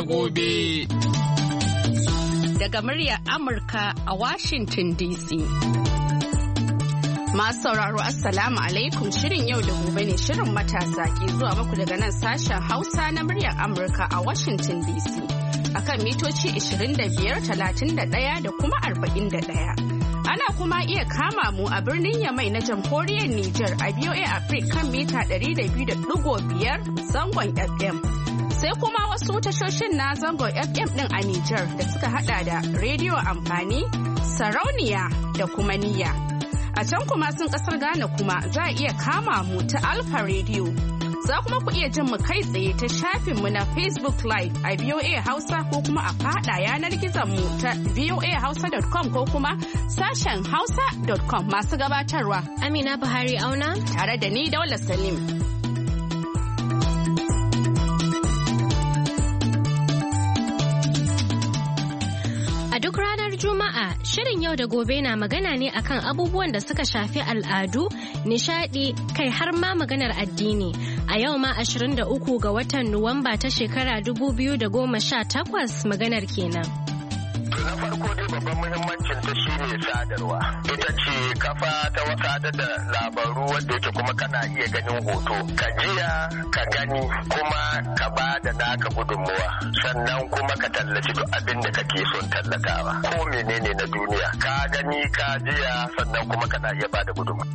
gobe. Daga muryar Amurka a Washington DC. Masu sauraro Assalamu alaikum, shirin yau da gobe ne, shirin matasa ke zuwa muku daga nan sashen Hausa na muryar Amurka a Washington DC. Akan mitoci 25, 31 da kuma 41. Ana kuma iya kama mu a birnin Yamai na jamhuriyar Nijar a VOA Africa kan mita 200.5 zangon FM. Sai kuma wasu tashoshin na zangon FM din a Nijar da suka hada da rediyo amfani, sarauniya da kuma niyya. A can kuma sun kasar Ghana kuma za a iya kama mu ta Alpha Radio. Za kuma ku iya jin mu kai tsaye ta shafinmu na Facebook Live a VOA Hausa ko kuma a fada yanar gizon mu ta voahausa.com ko kuma sashen hausa.com. Masu gabatarwa Amina Buhari Auna tare da ni Daula Salim. A duk ranar Juma'a, shirin yau da gobe na magana ne akan abubuwan da suka shafi al'adu, nishadi, kai har ma maganar addini. A yau ma 23 ga watan Nuwamba ta shekara 2018 maganar kenan. Na farko dai babban muhimmancin ta shine sadarwa. Ita ce kafa ta sadar da labaru wanda yake kuma kana iya ganin hoto. Ka jiya, ka gani, kuma ka ba da naka gudunmuwa. Sannan kuma ka tallaci duk abin da kake son tallatawa. Ko menene na duniya. Ka gani, ka jiya, sannan kuma kana iya ba da gudunmuwa.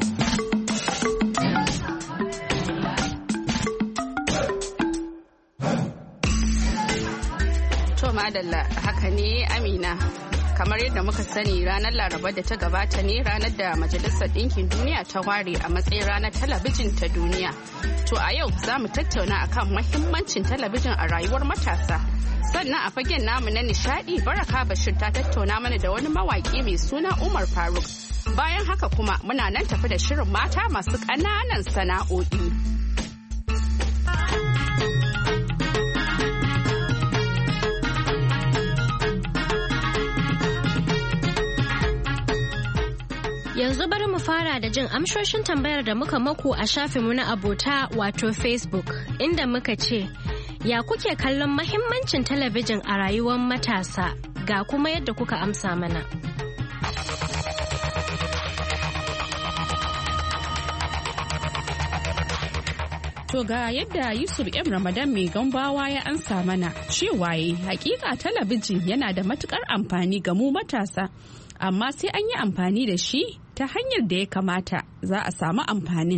Madalla haka ne Amina, kamar yadda muka sani ranar Laraba da ta gabata ne ranar da Majalisar Ɗinkin Duniya ta ware a matsayin ranar talabijin ta duniya. To a yau za mu tattauna akan mahimmancin talabijin a rayuwar matasa. Sannan a fagen namu na nishadi, Baraka Bashir ta tattauna mana da wani mawaki mai suna Umar Faruk. Bayan haka kuma muna nan tafi da shirin mata masu ƙananan sana'o'i. Yanzu bari mu fara da jin amshoshin tambayar da muka maku a shafinmu na abota wato Facebook, inda muka ce, ya kuke kallon mahimmancin talabijin a rayuwar matasa, ga kuma yadda kuka amsa mana. To ga yadda Yusuf M. Ramadan mai gambawa ya ansa mana cewa hakika talabijin yana da matukar amfani ga mu matasa, amma sai an yi amfani da shi ta hanyar da ya kamata za a samu amfanin.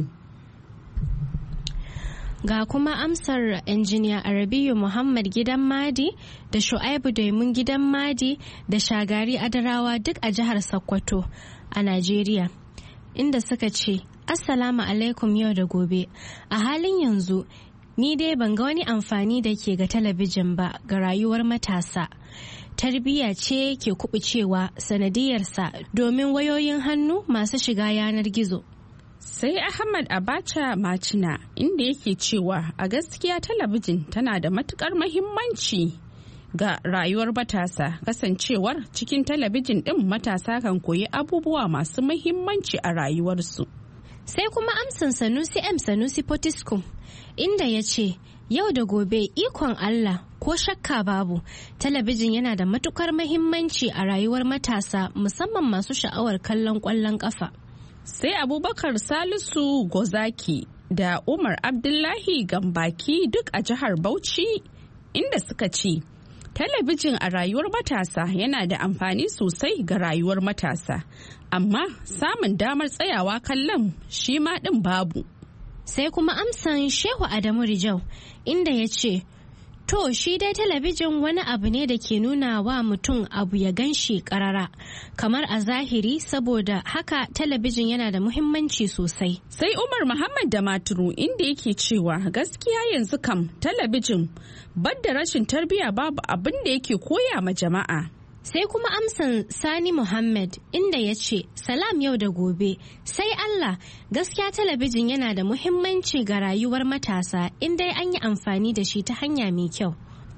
Ga kuma amsar injiniya Arabiyu Muhammad Gidan Madi da Shu'aibu Daimun Gidan Madi da Shagari Adarawa duk a jihar Sokoto a Najeriya, inda suka ce, Assalamu alaikum yau da gobe. A halin yanzu, ni dai ban ga wani amfani da ke ga talabijin ba ga rayuwar matasa. Tarbiyya ce ke kubucewa sanadiyarsa domin wayoyin hannu masu shiga yanar gizo. Sai Ahmad Abacha Macina inda yake cewa a gaskiya talabijin tana da matukar mahimmanci ga rayuwar matasa, kasancewar cikin talabijin ɗin matasa kan koyi abubuwa masu mahimmanci a rayuwarsu. Sai kuma amsan Sanusi M. Sanusi Potiskum inda ya ce, yau da gobe ikon Allah ko shakka babu, talabijin yana da matukar mahimmanci a rayuwar matasa musamman masu sha'awar kallon ƙwallon ƙafa. Sai Abubakar Salisu Gozaki da Umar Abdullahi Gambaki duk a jihar Bauchi inda suka ce, talabijin a rayuwar matasa yana da amfani sosai ga rayuwar matasa, amma samun damar tsayawa kallon shi ma ɗin babu. Sai kuma amsan Shehu Adamu Rijau inda ya ce, to shi dai talabijin wani abu ne da ke nuna wa mutum abu ya gan shi karara kamar a zahiri, saboda haka talabijin yana da muhimmanci sosai. Sai Umar Muhammad da Maturu inda yake cewa gaskiya yanzu kam talabijin badda rashin tarbiyya babu abin da yake koya ma jama'a. Sai kuma amsan Sani Muhammad inda ya ce, salam yau da gobe, sai Allah, gaskiya talabijin yana da muhimmanci ga rayuwar matasa in dai an yi amfani da shi ta hanya mai kyau.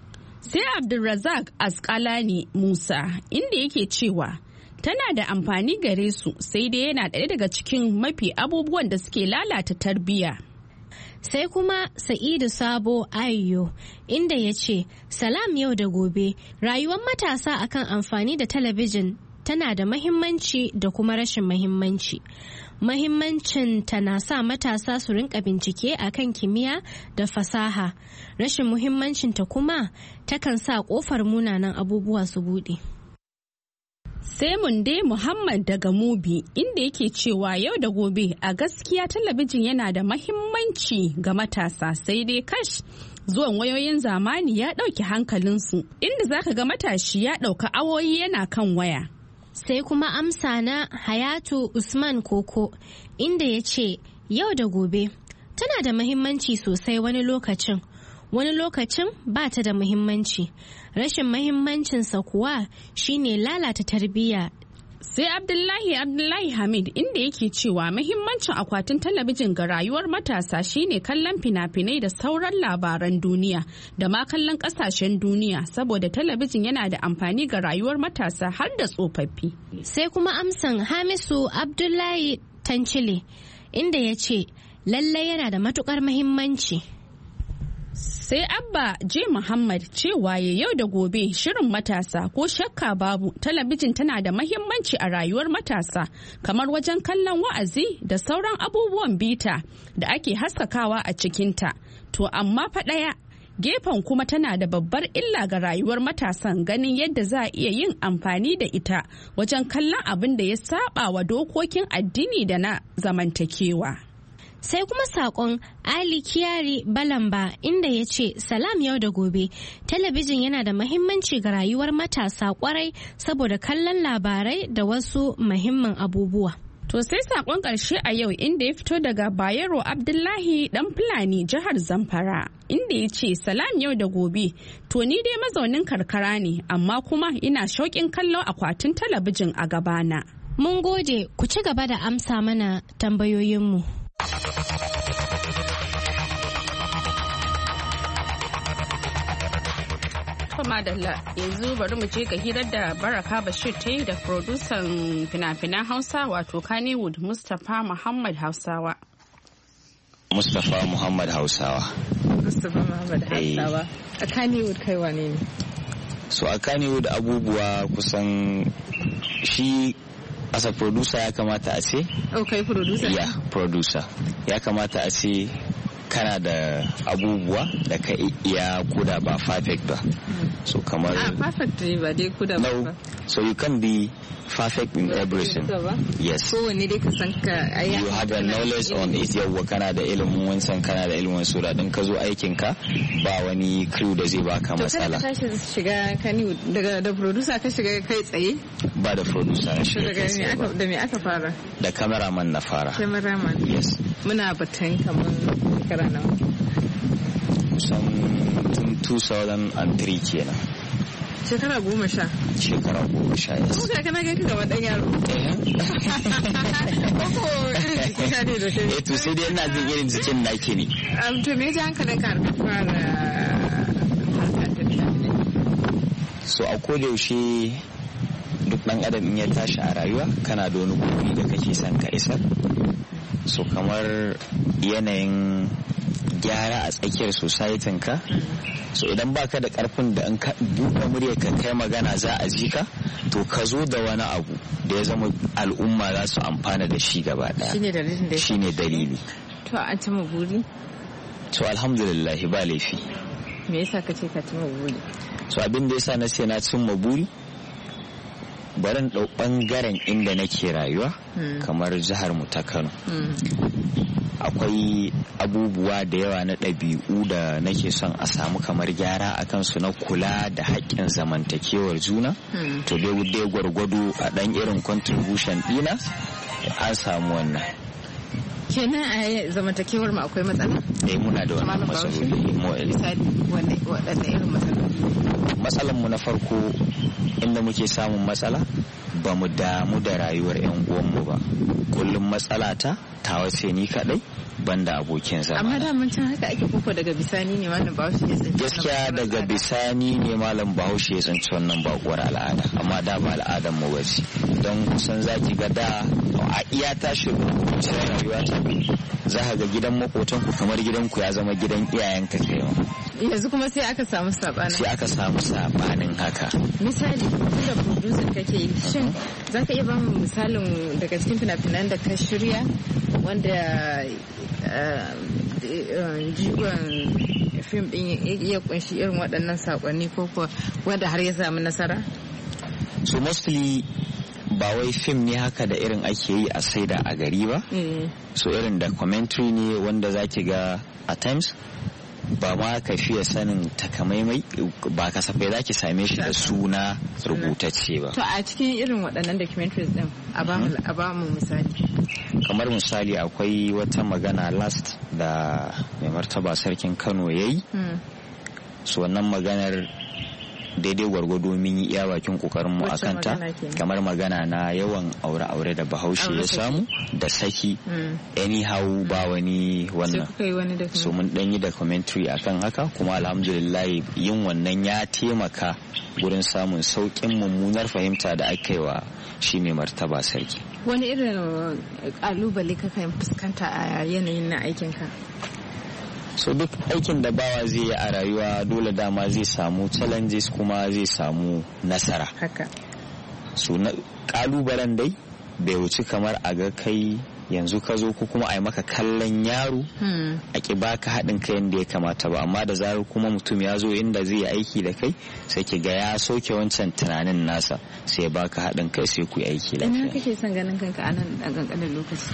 Sai Abdulrazak Askalani Musa inda yake cewa tana da amfani gare su, sai dai yana ɗaya daga cikin mafi abubuwan da suke lalata tarbiyya. Sai kuma Sa'idu Sabo Ayyo inda ya ce, Salam yau da gobe, rayuwar matasa akan amfani da talabijin tana da mahimmanci da kuma rashin mahimmanci. Mahimmancin ta na sa matasa su rinka bincike akan kimiyya da fasaha. Rashin muhimmancin ta kuma takan sa kofar munanan abubuwa su bude. Sai Munde Muhammad daga Mubi inda yake cewa yau da gobe a gaskiya talabijin yana da mahimmanci ga matasa sai dai kash zuwan wayoyin zamani ya ɗauki hankalinsu inda zaka ga matashi ya ɗauka awoyi yana kan waya. Sai kuma amsa na Hayatu Usman Koko inda ya ce yau da gobe tana da mahimmanci sosai wani lokacin ba ta da muhimmanci. Rashin mahimmancinsa kuwa shine lalata tarbiyya. Sai Abdullahi Hamid inda yake cewa mahimmancin akwatin talabijin ga rayuwar matasa shine kallon fina-finai da sauran labaran duniya da ma kallon kasashen duniya saboda talabijin yana da amfani ga rayuwar matasa har da tsofaffi. Sai kuma amsan Hamisu Abdullahi Tancile inda ya ce lallai yana da matukar mahimmanci. Sai Abba J. Muhammad cewa ya yau da gobe shirin matasa ko shakka babu talabijin tana da mahimmanci a rayuwar matasa kamar wajen kallon wa'azi da sauran abubuwan bita da ake haskakawa a cikinta. To amma fa ɗaya gefen kuma tana da babbar illa ga rayuwar matasan ganin yadda za a iya yin amfani da ita wajen kallon abin da ya saba wa dokokin addini da na zamantakewa. Sai kuma saƙon Ali Kiyari Balamba inda ya ce salam yau da gobe talabijin yana da mahimmanci ga rayuwar matasa kwarai saboda kallon labarai da wasu muhimman abubuwa. To sai saƙon ƙarshe a yau inda ya fito daga Bayero Abdullahi ɗan Fulani jihar Zamfara inda ya ce salam yau da gobe to ni dai mazaunin karkara ne amma kuma ina shauƙin kallon akwatin talabijin a gabana. Mun gode ku ci gaba da amsa mana tambayoyinmu. Madalla yanzu bari mu je ga hirar da Baraka Bashir ta yi da produsan fina-finan Hausa wato Kannywood Mustapha Muhammad Hausawa. Mustapha Muhammad Hausawa. A Kannywood kai wane ne? So a Kannywood abubuwa kusan shi as a producer ya kamata a ce? Okay, producer. Yeah, producer. Ya kamata a ce kana da abubuwa da ka iya kuda ba perfect ba. So kamar perfect ne ba dai kuda ba. No, so you can be perfect in everything. Yes. So wanne dai ka san ka you have a knowledge on it, yawwa kana da ilimin wancan kana da ilimin sura din ka zo aikin ka ba wani crew da zai baka matsala. To kada ka tashi shiga Kannywood daga da producer ka shiga kai tsaye? Ba da producer na shiga kai tsaye ba. Da me aka fara? Da cameraman na fara. Cameraman? Yes. Muna batun kaman shekara nawa? Kusan tun 2003 kenan. Shekara 10. Shekara 10, yes. Kuma kana ga gaba dan yaro. To sai dai ina jin irin jikin naki ne. To me ji hankalin ka fara so a koda yaushe duk dan adam in ya tashi a rayuwa kana da wani guri da kake son ka isar. So kamar yanayin gyara a tsakiyar societin ka, so idan baka da karfin da in ka buɗe muryar ka kai magana za a ji ka, to ka zo da wani abu da ya zama al'umma za su amfana da shi gaba daya. Shine dalili. To an cimma buri? To alhamdulillah ba laifi. Me yasa kace ka cimma buri? So abin da yasa na ce na cimma buri, barin ɗau ɓangaren inda nake rayuwa kamar jihar mu ta Kano. Akwai abubuwa da yawa na ɗabi'u da nake son a samu kamar gyara a kansu na kula da haƙƙin zamantakewar juna. To dai gwargwado a ɗan irin contribution ɗina an samu wannan. Kenan a zamantakewar mu akwai matsala? Muna da wannan matsaloli. Misali waɗanne irin matsaloli? Matsalan mu na farko inda muke samun matsala ba mu damu da rayuwar 'yan uwanmu ba. Kullum matsala ta wace ni kadai banda abokin zama. Amma da mun can haka ake koko daga bisani ne malam Bahaushe ya tsinci. Gaskiya daga bisani ne malam Bahaushe ya tsinci wannan bakuwar al'ada, amma da ba al'adan mu bace. Don kusan zaki ga da a iya tashi rubuce rayuwa ta za ka ga gidan makotan ku kamar gidan ku ya zama gidan iyayenka kai ma. Yanzu kuma sai aka samu sabanin. Sai aka samu sabanin haka. Misali, da producer kake yi, shin za ka iya ba mu misalin daga cikin fina-finan da ka shirya wanda jigon fim din ya kunshi irin waɗannan sakonni ko wanda har ya samu nasara? So mostly ba wai fim ne haka da irin ake yi a saida a gari ba. So irin documentary ne wanda zaki ga at times ba ma ka fiye sanin takamaimai, ba kasafai za ki same shi da suna rubutacce ba. To a cikin irin waɗannan documentaries din a ba mu misali. Kamar misali akwai wata magana last da mai martaba sarkin Kano ya yi. So wannan maganar daidai gwargwado mun yi iya bakin kokarin mu akan ta, kamar magana na yawan aure-aure da Bahaushe ya samu da saki anyhow ba wani wannan. So mun dan yi documentary akan haka, kuma alhamdulillah yin wannan ya taimaka gurin samun saukin mummunar fahimta da aka yi wa shi mai martaba sarki. Wani irin kalubale kaka fuskanta a yanayin na aikinka? So duk aikin da bawa zai yi a rayuwa dole dama zai samu challenges kuma zai samu nasara. Haka. So kalubalen dai bai wuce kamar a ga kai yanzu ka zo ko kuma a yi maka kallon yaro a ki baka haɗin kai yadda ya kamata ba, amma da zarar kuma mutum ya zo inda zai yi aiki da kai sai ki ga ya soke wancan tunanin nasa sai ya baka haɗin kai sai ku yi aiki da kai. Ina kake son ganin kanka a nan a ƙanƙanin lokaci?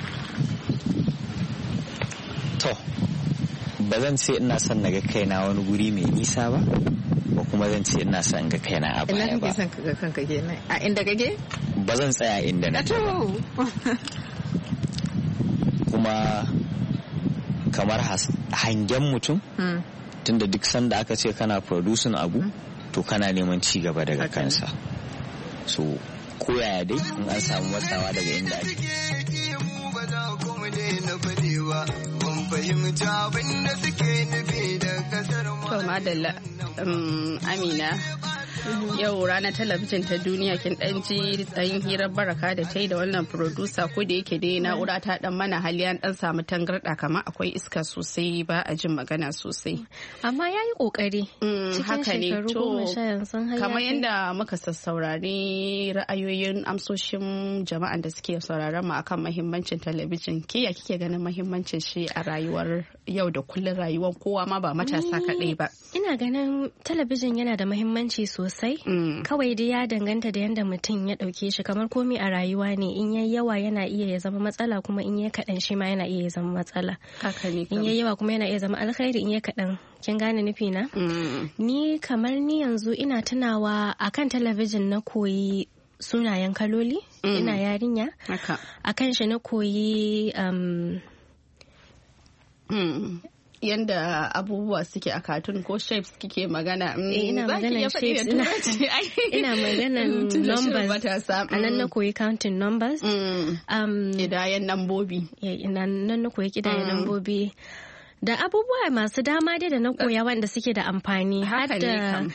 To ba zan ce ina son na ga kaina wani guri mai nisa ba kuma zan ce ina son ga kaina a baya ba. Ina kake son ka ga kanka kenan a inda kake? Ba zan tsaya inda na ba. Kuma kamar hangen mutum tunda duk sanda aka ce kana producing abu to kana neman ci gaba daga kansa. So koyaya dai in an samu matsawa daga inda ake. To madalla Amina, yau ranar talabijin ta duniya kin dan ji tsayin hirar Baraka da ta yi da wannan producer, ko da yake dai na'ura ta dan mana hali an dan samu tangarda kamar akwai iska sosai ba a jin magana sosai, amma yayi kokari haka ne. To kamar yadda muka sassaurari ra'ayoyin amsoshin jama'an da suke sauraron mu akan mahimmancin talabijin, ke ya kike ganin mahimmancin shi a rayuwar yau da kullun, rayuwar kowa ma ba matasa kadai ba? Ina ganin talabijin yana da mahimmanci sosai. Kawai dai ya danganta da yadda mutum ya dauke shi, kamar komai a rayuwa ne, in yayi yawa yana iya ya zama matsala, kuma in yayi kadan shi ma yana iya ya zama matsala. In yayi yawa kuma yana iya zama alkhairi in yayi kadan. Kin gane nufi na? Ni kamar ni yanzu ina tunawa akan talabijin na koyi sunayen kaloli, ina yarinya. Akan shi na koyi yanda abubuwa suke a cartoon ko shapes kike magana. Ina magana shapes, ina magana numbers. A nan na koyi counting numbers. Kidayen nambobi. Nan na koyi kidayen nambobi. Da abubuwa masu dama dai da na koya wanda suke da amfani. Har da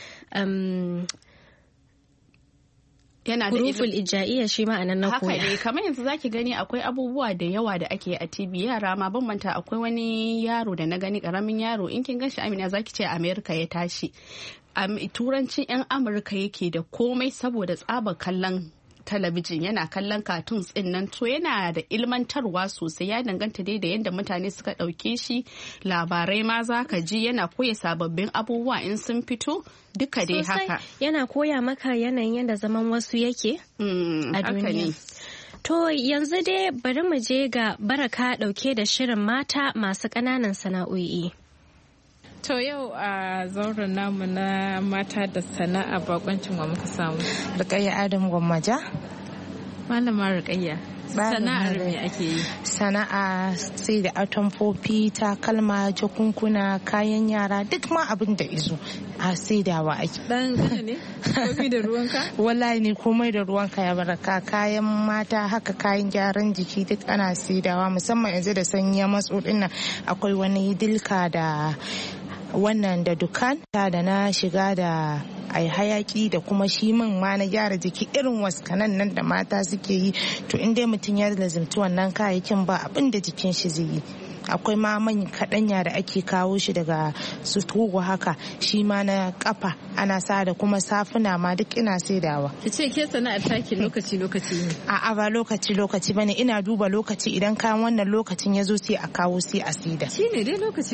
yana da huruful ijaiya shi ma anan na koya. Haka ne, kamar yanzu zaki gani akwai abubuwa da yawa da ake a TV, yara ma ban manta akwai wani yaro da na gani, karamin yaro, in kin ganshi Amina zaki ce America ya tashi. Turancin 'yan Amurka yake da komai saboda tsabar kallon talabijin, yana kallon cartoons din nan, to yana da ilmantarwa sosai, ya danganta dai da yadda mutane suka dauke shi. Labarai ma za ka ji yana koya sababbin abubuwa in sun fito, duka dai haka yana koya maka yanayin yadda zaman wasu yake a duniya. To yanzu dai bari mu je ga Baraka dauke da shirin mata masu ƙananan sana'o'i. To yau a zauren namu na mata da sana'a bakoncin wa muka samu. Rukayya Adam Gwammaja. Malama Rukayya, sana'ar me ake yi? Sana'a sai da atamfofi, takalma, jakunkuna, kayan yara, duk ma abin da izo a saidawa ake. Dan gane ne? Komai da ruwanka? Wallahi ne komai da ruwanka ya baraka. Kayan mata haka kayan gyaran jiki duk ana saidawa, musamman yanzu da sanyi ya matso dinnan akwai wani dilka da wannan da dukan da na shiga da ai hayaki da kuma shi man ma na gyara jiki irin waskanan nan da mata suke yi. To in dai mutum ya lazimci wannan kayayyakin ba abin da jikin shi zai yi. Akwai ma man kaɗanya da ake kawo shi daga su Togo haka, shi ma na kafa ana sa da kuma safuna ma duk ina saidawa. Ki ce ke sana'ar taki lokaci ne? A'a ba lokaci bane, ina duba lokaci idan kayan wannan lokacin ya zo sai a kawo sai a saida. Shi ne dai lokaci.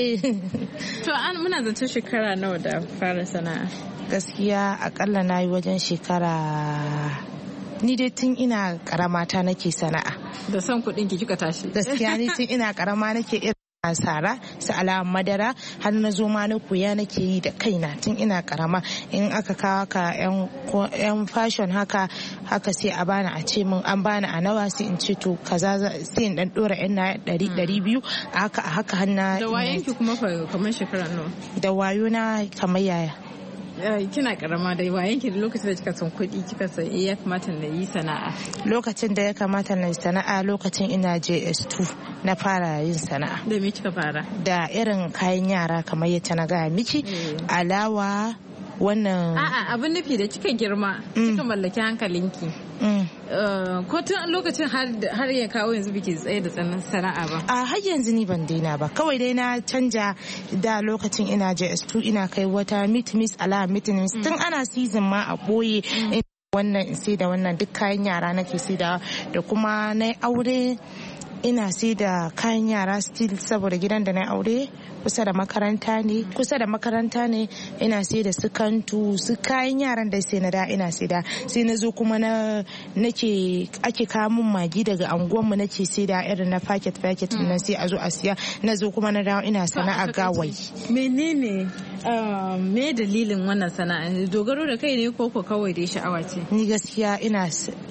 To muna zaton shekara nawa da fara sana'a? Gaskiya akalla na yi wajen shekara, ni dai tun ina karama ta nake sana'a. Da son kuɗin ki kika tashi? Gaskiya ni tun ina karama nake irin sara su alawan madara har na zo ma na koya nake yi da kaina tun ina karama. In aka kawo ka yan fashion haka sai a bani a ce min an bani a nawa, sai in ce to kaza sai in dan dora yan na 100-200 a haka hanna. Da wayon ki kuma kamar shekara nawa? Da wayo na kamar yaya. Kina karama da wayan ki lokacin da kika san kuɗi kika san ya kamata na yi sana'a? Lokacin da ya kamata na yi sana'a lokacin ina JS2 na fara yin sana'a. Da me kika fara? Da irin kayan yara kamar yadda na gaya miki, alawa wannan. A'a abin nufi da kika girma kika mallaki hankalinki. Ko tun lokacin har ya kawo yanzu biki tsaye da tsanan sana'a ba? A har yanzu ni ban daina ba, kawai dai na canja. Da lokacin ina JS2 ina kai wata miss tun ana season ma a boye wannan in sai da wannan duk kayan yara nake sai da kuma na aure ina sai da kayan yara still saboda gidan da na aure kusa da makaranta ne ina sai da su kantu su kayan yaran da sai na da ina sai da sai na zo kuma ake kawo min magi daga anguwanmu nake sai da irin na packet nan sai a zo a siya. Na zo kuma na dawo ina sana'a gawayi. Menene me dalilin wannan sana'a? Dogaro da kai ne ko kawai dai sha'awa ce? Ni gaskiya ina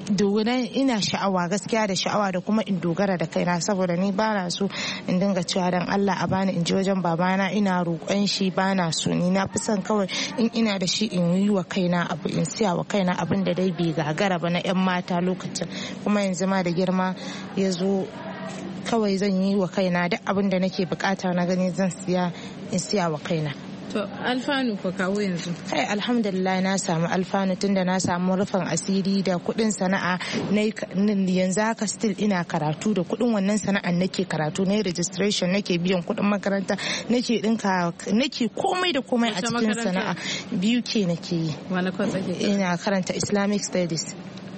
sha'awa, gaskiya da sha'awa da kuma in dogara da kaina, saboda ni bana so in dinga cewa dan Allah a bani in je wajen babana ina roƙon shi, bana so. Ni na fi son kawai in ina da shi in yi wa kaina abu, in siya wa kaina abin da dai bai gagara ba na 'yan mata lokacin. Kuma yanzu ma da girma ya zo kawai zan yi wa kaina duk abin da nake bukata na gani zan siya in siya wa kaina. To alfanu fa kawo yanzu? Kai alhamdulillah na samu alfanu tunda na samu rufin asiri da kuɗin sana'a. Yanzu haka still ina karatu da kuɗin wannan sana'an nake karatu, na registration, nake biyan kuɗin makaranta, nake dinka, nake komai da komai a cikin sana'a. Biyu ke nake yi. Wani course ake? Ina karanta Islamic Studies.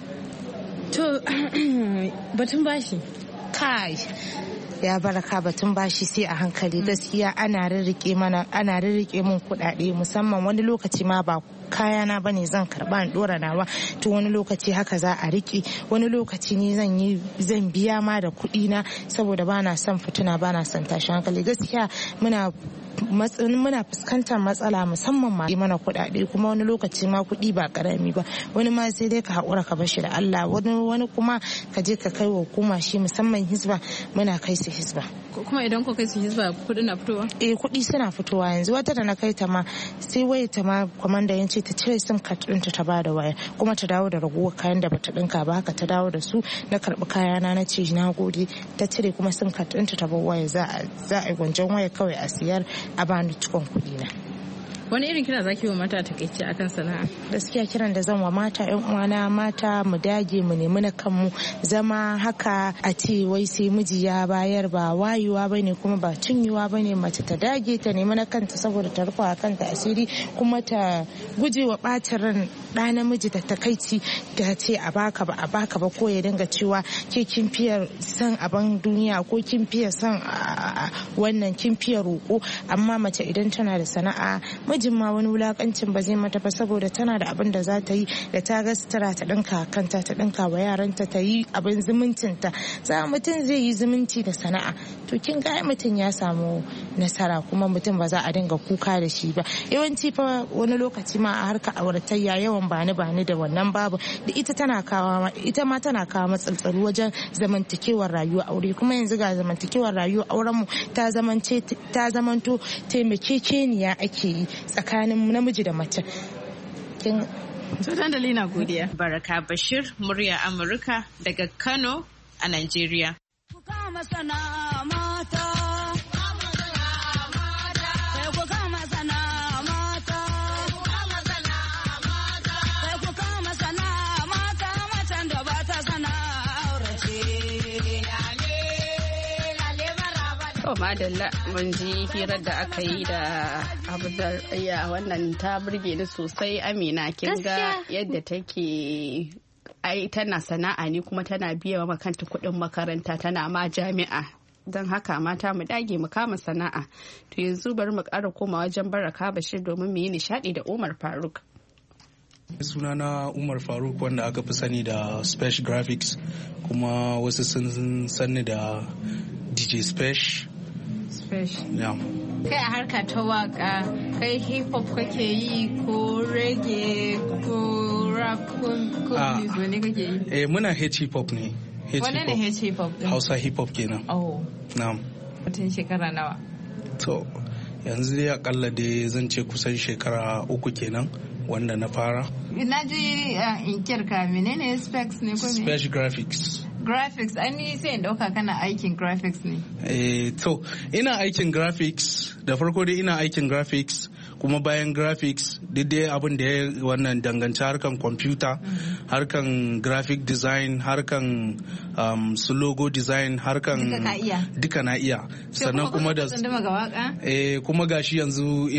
To batun bashi? Kai ya baraka, batun bashi sai a hankali. Gaskiya ana rirrike min kuɗaɗe, musamman wani lokaci ma ba kayana bane zan karba in dora nawa, to wani lokaci haka za a rike, wani lokaci ni zan biya ma da kuɗi na saboda bana son fitina, bana son tashi hankali. Gaskiya muna fuskantar matsala musamman ma mana kuɗaɗe, kuma wani lokaci ma kuɗi ba karami ba, wani ma sai dai ka haƙura ka bashi da Allah, wani kuma ka je ka kai wa hukuma, shi musamman Hisba muna kai su Hisba. Kuma idan ku kai su Hisba kuɗi na fitowa? Kuɗi suna fitowa. Yanzu wata da na kai ta ma sai waya ta ma kwamanda ya ce ta cire sim card ɗinta ta bada waya, kuma ta dawo da ragowar kayan da bata ɗinka ba, haka ta dawo da su. Na karɓi kayana na ce na gode, ta cire kuma sim card ɗinta ta bar waya, za a yi gwanjon waya kawai a siyar a bani cikon kuɗi na. Wani irin kira zaki wa mata takaice akan sana'a? Gaskiya kiran da zan wa mata, yan uwana mata, mu dage mu nemi na kanmu. Zama haka a ce wai sai miji ya bayar ba wayewa bane, kuma ba cinyewa bane. Mace ta dage ta nemi na kanta saboda ta rufa kanta asiri, kuma ta guje wa bacin ran ɗa namiji da takaici da ce a baka ba ko ya dinga cewa ke kin fiye son abin duniya ko kin fiye son wannan kin fiye roƙo. Amma mace idan tana da sana'a mijin ma wani wulakancin ba zai mata ba saboda tana da abin da za ta yi, da ta ga sutura ta dinka kanta, ta dinka wa yaranta, ta yi abin zumuncinta. Za mutum zai yi zumunci da sana'a, to kin ga mutum ya samu nasara, kuma mutum ba za a dinga kuka da shi ba. Yawanci fa wani lokaci ma a harkar auratayya yawan bani da wannan babu da ita ma tana kawo matsaltsalu wajen zamantakewar rayuwa aure. Kuma yanzu ga zamantakewar rayuwa auren mu ta zamanto taimakekeniya ake yi tsakanin namiji da mace. Sunan Dalina godiya. Baraka Bashir, murya Amurka daga Kano a Najeriya. Madalla mun ji hirar da aka yi da Abdul wannan ta burge ni sosai. Amina, kin ga yadda take tana sana'a ne kuma tana biya wa kanta kuɗin makaranta, tana ma jami'a. Don haka mata mu dage mu kama sana'a. To yanzu bari mu ƙara koma wajen Baraka Bashir domin mu yi nishaɗi da Umar Faruk. Sunana Umar Faruk, wanda aka fi sani da Spesh Graphics, kuma wasu sun sani da DJ Spesh. Yeah. Kai a harka ta waka, kai hip hop kake yi ko reggae ko rap ko blues, wane kake yi? Muna hip hop ne. Wane ne hip hop din? Hausa hip hop kenan. Oh. Na'am. Mutum shekara nawa? To, yanzu dai akalla dai zan ce kusan shekara 3 kenan wanda na fara. Na ji inkiyar ka, menene specs ne ko me? Spesh Graphics. Graphics, an yi sai in dauka kana aikin graphics ne. To ina aikin graphics, da farko dai ina aikin graphics, kuma bayan graphics dai abin da ya wannan danganci harkan computer, harkan graphic design, harkan su logo design, harkan duka na iya. Sannan kuma da kuma gashi yanzu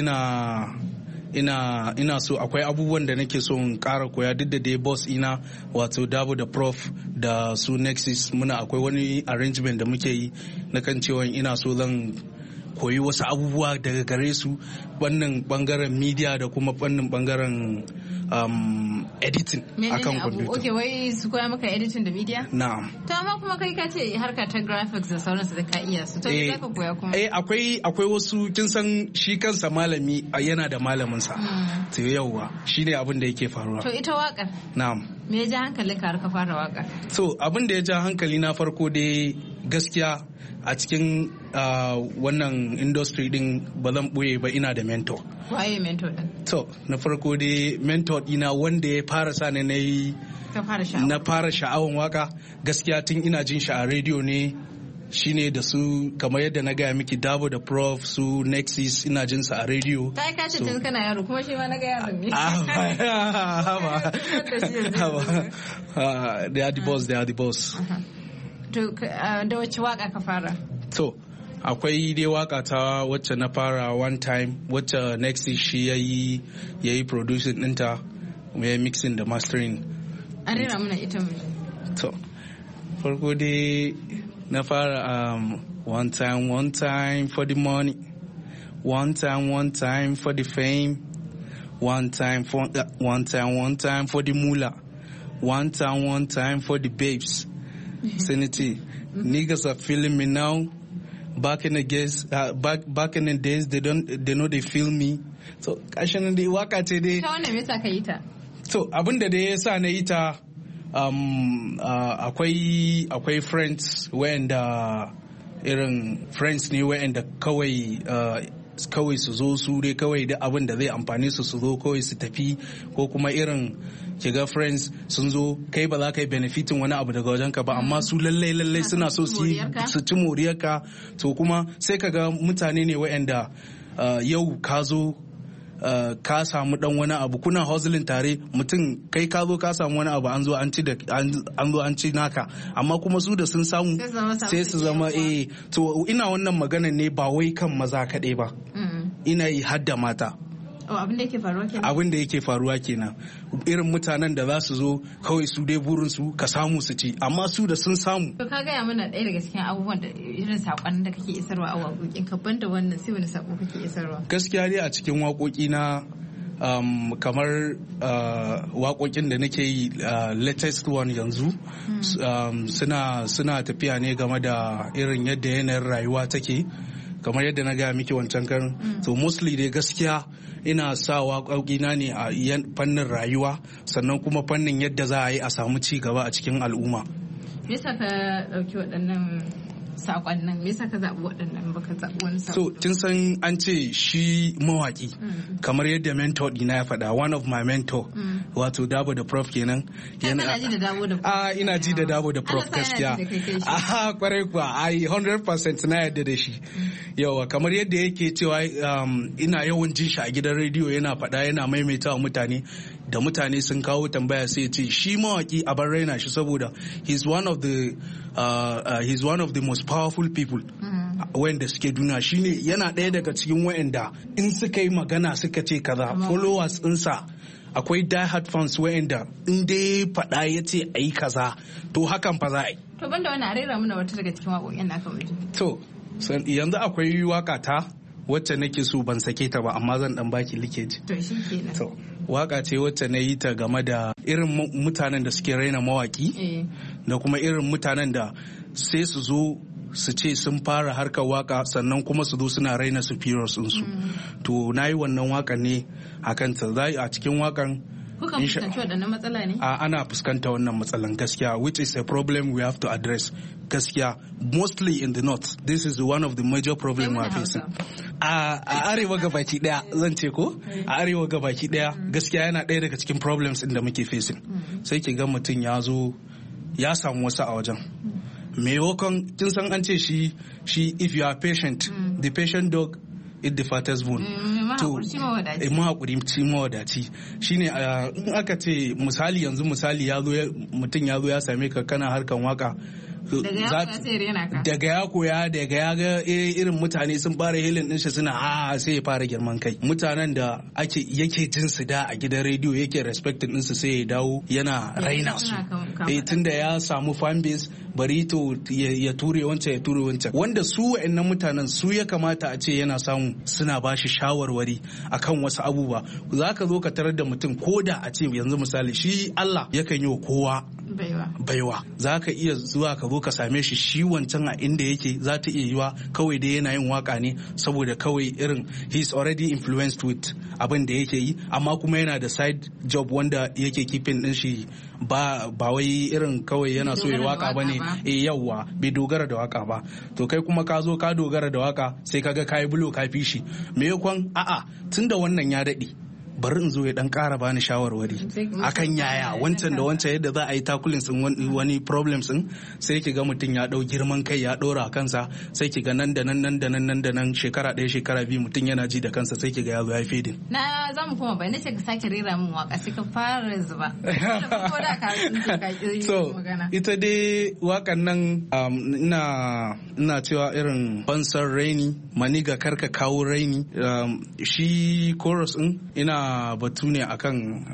ina so akwai abubuwan da nake so in ƙara koya, duk da dai boss ina wato Dabo da Prof da su Nexus muna akwai wani arrangement da muke yi na kan cewa ina so zan koyi wasu abubuwa daga gare su, wannan bangaren media da kuma wannan bangaren editing akan computer. Okay, wai su koya maka editing da media? Na'am. To amma kuma kai ka ce harka ta graphics da sauransu da ka iya su. To me zaka koya kuma? Akwai wasu, kin san shi kansa malami yana da malamin sa. To yauwa shine abin da yake faruwa. To ita wakar? Na'am. Me ya ja hankalin ka har ka fara waka? To abin da ya ja hankali na farko dai gaskiya a cikin wannan industry din ba zan boye ba, ina da mentor. Waye mentor din? To na farko dai mentor dina wanda ya fara sa ne na fara sha'awan waka, gaskiya tun ina jin shi a rediyo ne, shine da su kamar yadda na gaya miki Dabo da Prof, su Nexus ina jin sa a rediyo. Kai ka ce tun kana yaro, kuma shi ma na ga yaron ne. They are the boss. To da wacce waka ka fara? To akwai dai waka ta wacce na fara one time, wacce Nexus shi yayi producing ɗinta, ya mixing da mastering. An rera mana ita mu. To farko dai na fara one time for the money, one time for the fame, one time for the moolah, one time for the babes. Sanity, niggas are feeling me now. Back in the days, they know they feel me. So kashin da waka ce dai. Ta wannan me yasa ka yi ta? To abin da dai yasa na yi ta, akwai friends wayanda irin friends ne wayanda kawai su zo su dai kawai da abin da zai amfani su zo kawai su tafi, ko kuma irin kiga friends sun zo kai ba za ka yi benefitin wani abu daga wajenka ba, amma su lallai suna so su ci moriyarka. To kuma sai ka ga mutane ne wayanda yau ka zo ka samu dan wani abu, kuna hustling tare, mutum kai ka zo ka samu wani abu an zo an ci naka, amma kuma su da sun samu sai su zama to ina wannan magana ne ba wai kan maza kaɗai ba, ina yi hadda mata. abin da yake faruwa kenan irin mutanen da za su zo kawai su dai burin su ka samu su ci amma su da sun samu. To ka gaya mana ɗaya daga cikin abubuwan da irin saƙon da kake isarwa a waƙoƙin ka banda wannan sai wani saƙo kake isarwa? Gaskiya dai a cikin waƙoƙi na kamar waƙoƙin da nake yi latest one yanzu suna tafiya ne game da irin yadda yanayin rayuwa take kamar yadda na gaya miki wancan karin to mostly dai gaskiya ina sa waƙoƙina ne a fannin rayuwa sannan kuma fannin yadda za a yi a samu ci gaba a cikin al'umma. Me yasa ka ɗauki waɗannan sakonnin, me yasa ka zaɓi waɗannan baka zaɓi wani sako? So kin san an ce shi mawaki kamar yadda mentor ɗina ya faɗa, one of my mentor wato Dabo da Prof kenan. Kana ji da Dabo da Prof? Ina ji da Dabo da Prof gaskiya. Kwarai kuwa ai 100% na yadda da shi. Yawa kamar yadda yake cewa ina yawan jin shi a gidan rediyo yana faɗa yana maimaita wa mutane da mutane sun kawo tambaya sai ce shi mawaki a bar raina shi saboda he's one of the most powerful people wanda suke duniya. Shine yana ɗaya daga cikin wa'anda in suka yi magana suka ce kaza followers ɗinsa akwai diehard fans wa'anda in dai faɗa ya ce a yi kaza to hakan fa za a yi. To banda wani a rera mana wata daga cikin waƙoƙin naka waje. To yanzu akwai waka ta wacce nake so ban sake ta ba amma zan dan baki likeji. To shi kenan. To waka ce wacce na yi ta game da irin mutanen da suke raina mawaki da kuma irin mutanen da sai su zo su ce sun fara harkar waka sannan kuma su zo suna raina superiors ɗinsu. To na yi wannan wakan ne a kanta a cikin wakan. Kuka fuskanci waɗannan matsala ne? Ana fuskanta wannan matsalan gaskiya, which is a problem we have to address gaskiya, mostly in the north. This is one of the major problems we are facing. A arewa gabaki daya zan ce ko? A arewa gabaki daya gaskiya yana ɗaya daga cikin problems inda muke facing. Sai ki ga mutum ya zo ya samu wasu a wajen. Maimakon kin san an ce shi if you are patient, the patient dog eat the fattest bone. To mahaƙuri mawadaci shine in aka ce misali mutum ya zo ya same ka kana harkan waka daga ya koya daga ya ga irin mutane sun fara hilin din shi suna sai ya fara girman kai. Mutanen da yake jin su da a gidan rediyo yake respecting din su sai ya dawo yana raina su tunda ya samu fan base bari to ya ture wancan wanda su wa'annan mutanen su ya kamata a ce yana samu suna bashi shawarwari akan wasu abubuwa. Za ka zo ka tarar da mutum ko da a ce yanzu misali shi Allah yakan yi wa kowa baiwa za ka iya zuwa ka zo ka same shi wancan a inda yake za ta iya yiwa kawai dai yana yin waka ne saboda kawai irin he's already influenced with abin da yake yi amma kuma yana da side job wanda yake keeping din shi ba wai irin kawai yana so ya waka ba ne yawwa bai dogara da waka ba. To kai kuma ka zo ka dogara da waka sai kaga kayi bulo ka fi shi me yakon tunda wannan ya daɗe bari in zo ya dan ƙara bani shawarwari akan yaya wancan da wancan yadda za a yi takulin sun wani problems din sai ki ga mutum ya dau girman kai ya dora kansa sai ki ga nan da nan shekara ɗaya shekara biyu mutum yana ji da kansa sai ki ga ya zo ya fedin. Na za mu koma bai nace ka sake rera min waka sai ka fara zuba. So ita dai wakan nan ina cewa irin fansar raini maniga karka kawo raini shi chorus din ina batu ne akan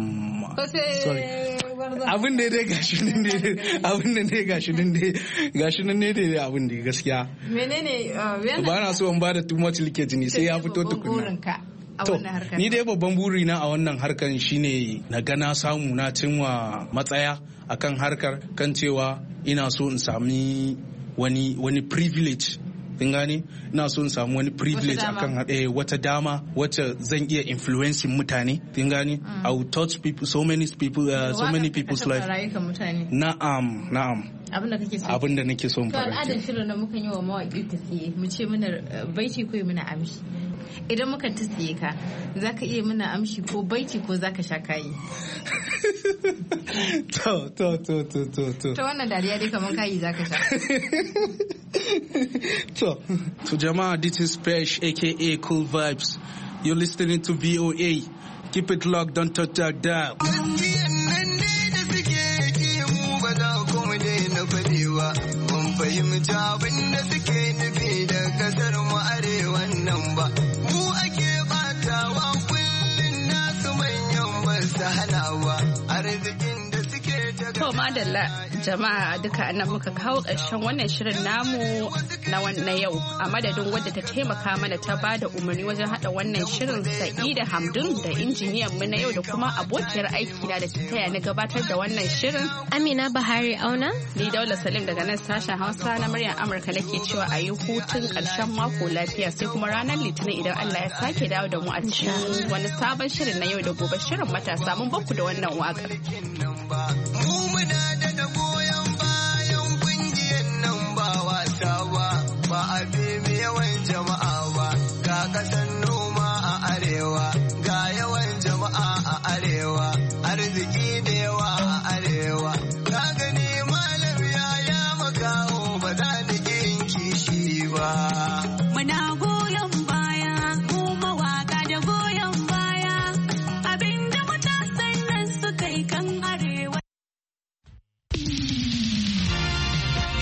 abin da dai gashi nan ne dai abin da gaskiya menene ba na so in ba da too much leakage ne sai ya fito tukuna. To, ni dai babban burina a wannan harkar shine na ga na samu na cimma matsaya akan harkar kan cewa ina so in sami wani privilege. Kin gane ina so in samu wani privilege akan wata dama wacce zan iya influencing mutane. Kin gane I will touch people so many people's life. Na'am abin da nake so in fara. To al'adar shirin da muka yi wa mawaƙi ta siye mu ce mana baiti ko muna amshi. Idan muka ta siye ka zaka iya muna amshi ko baiti ko zaka sha kayi. To wannan dariya dai kaman kayi zaka sha. To jama'a, this is Pesh aka Cool Vibes. You're listening to VOA. Keep it locked, don't touch that dial. Fahimta abin da suke nufi da kasar mu arewan nan ba mu ake batawa kullum madalla jama'a duka nan muka kawo ƙarshen wannan shirin namu na yau a madadin wadda ta taimaka mana ta ba da umarni wajen hada wannan shirin Sa'ida Hamdun da injiniyan mu na yau da kuma abokiyar aiki na da ta taya ni gabatar da wannan shirin Amina Bahari Auna ni Daula Salim daga nan sashen Hausa na muryar Amurka nake cewa a yi hutun ƙarshen mako lafiya sai kuma ranar Litinin idan Allah ya sake dawo da mu a cikin wani sabon shirin na yau da gobe shirin matasa mun bakku da wannan waƙar.